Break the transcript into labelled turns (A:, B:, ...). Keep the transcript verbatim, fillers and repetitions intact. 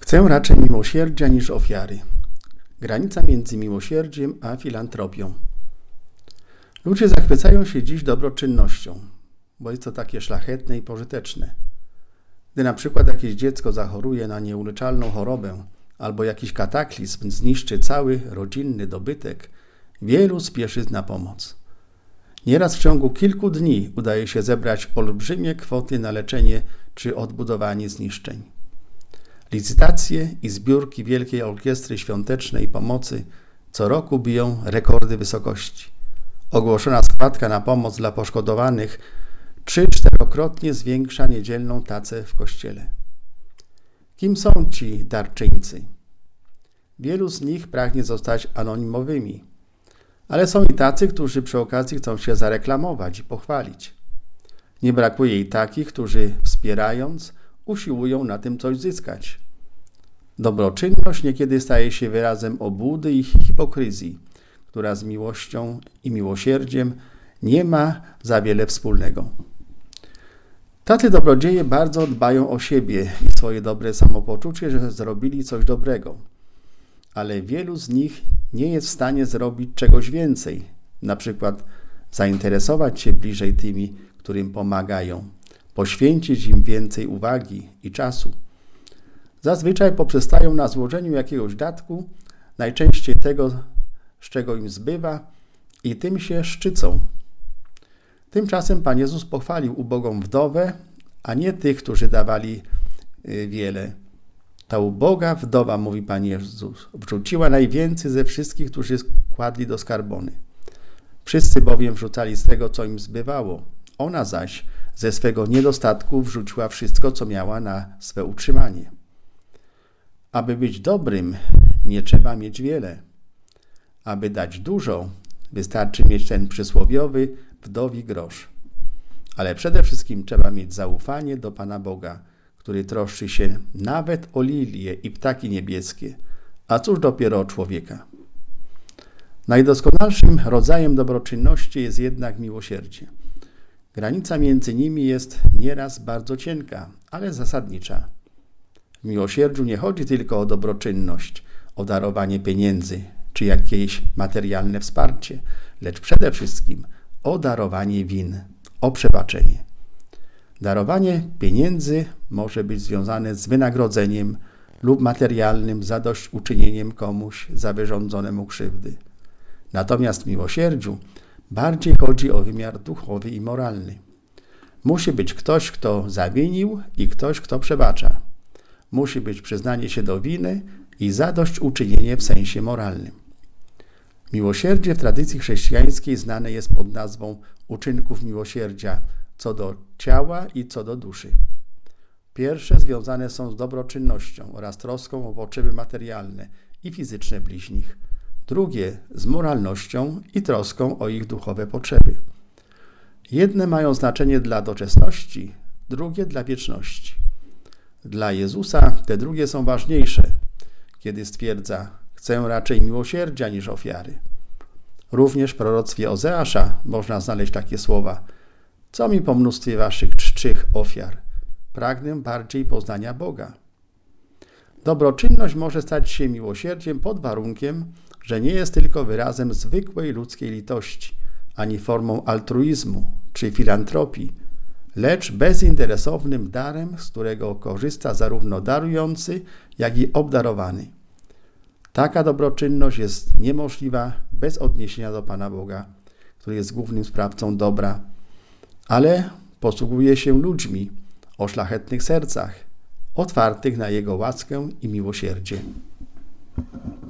A: Chcę raczej miłosierdzia niż ofiary. Granica między miłosierdziem a filantropią. Ludzie zachwycają się dziś dobroczynnością, bo jest to takie szlachetne i pożyteczne. Gdy na przykład jakieś dziecko zachoruje na nieuleczalną chorobę albo jakiś kataklizm zniszczy cały rodzinny dobytek, wielu spieszy na pomoc. Nieraz w ciągu kilku dni udaje się zebrać olbrzymie kwoty na leczenie czy odbudowanie zniszczeń. Licytacje i zbiórki Wielkiej Orkiestry Świątecznej Pomocy co roku biją rekordy wysokości. Ogłoszona składka na pomoc dla poszkodowanych trzy-czterokrotnie zwiększa niedzielną tacę w kościele. Kim są ci darczyńcy? Wielu z nich pragnie zostać anonimowymi, ale są i tacy, którzy przy okazji chcą się zareklamować i pochwalić. Nie brakuje i takich, którzy wspierając, usiłują na tym coś zyskać. Dobroczynność niekiedy staje się wyrazem obłudy i hipokryzji, która z miłością i miłosierdziem nie ma za wiele wspólnego. Tacy dobrodzieje bardzo dbają o siebie i swoje dobre samopoczucie, że zrobili coś dobrego, ale wielu z nich nie jest w stanie zrobić czegoś więcej, na przykład zainteresować się bliżej tymi, którym pomagają, poświęcić im więcej uwagi i czasu. Zazwyczaj poprzestają na złożeniu jakiegoś datku, najczęściej tego, z czego im zbywa, i tym się szczycą. Tymczasem Pan Jezus pochwalił ubogą wdowę, a nie tych, którzy dawali wiele. Ta uboga wdowa, mówi Pan Jezus, wrzuciła najwięcej ze wszystkich, którzy kładli do skarbony. Wszyscy bowiem wrzucali z tego, co im zbywało. Ona zaś ze swego niedostatku wrzuciła wszystko, co miała na swe utrzymanie. Aby być dobrym, nie trzeba mieć wiele. Aby dać dużo, wystarczy mieć ten przysłowiowy wdowi grosz. Ale przede wszystkim trzeba mieć zaufanie do Pana Boga, który troszczy się nawet o lilie i ptaki niebieskie, a cóż dopiero o człowieka. Najdoskonalszym rodzajem dobroczynności jest jednak miłosierdzie. Granica między nimi jest nieraz bardzo cienka, ale zasadnicza. W miłosierdziu nie chodzi tylko o dobroczynność, o darowanie pieniędzy czy jakieś materialne wsparcie, lecz przede wszystkim o darowanie win, o przebaczenie. Darowanie pieniędzy może być związane z wynagrodzeniem lub materialnym zadośćuczynieniem komuś za wyrządzonemu krzywdy. Natomiast w miłosierdziu bardziej chodzi o wymiar duchowy i moralny. Musi być ktoś, kto zawinił, i ktoś, kto przebacza. Musi być przyznanie się do winy i zadośćuczynienie w sensie moralnym. Miłosierdzie w tradycji chrześcijańskiej znane jest pod nazwą uczynków miłosierdzia co do ciała i co do duszy. Pierwsze związane są z dobroczynnością oraz troską o potrzeby materialne i fizyczne bliźnich. Drugie z moralnością i troską o ich duchowe potrzeby. Jedne mają znaczenie dla doczesności, drugie dla wieczności. Dla Jezusa te drugie są ważniejsze, kiedy stwierdza: chcę raczej miłosierdzia niż ofiary. Również w proroctwie Ozeasza można znaleźć takie słowa: co mi po mnóstwie waszych czczych ofiar? Pragnę bardziej poznania Boga. Dobroczynność może stać się miłosierdziem pod warunkiem, że nie jest tylko wyrazem zwykłej ludzkiej litości, ani formą altruizmu czy filantropii, lecz bezinteresownym darem, z którego korzysta zarówno darujący, jak i obdarowany. Taka dobroczynność jest niemożliwa bez odniesienia do Pana Boga, który jest głównym sprawcą dobra, ale posługuje się ludźmi o szlachetnych sercach, otwartych na Jego łaskę i miłosierdzie.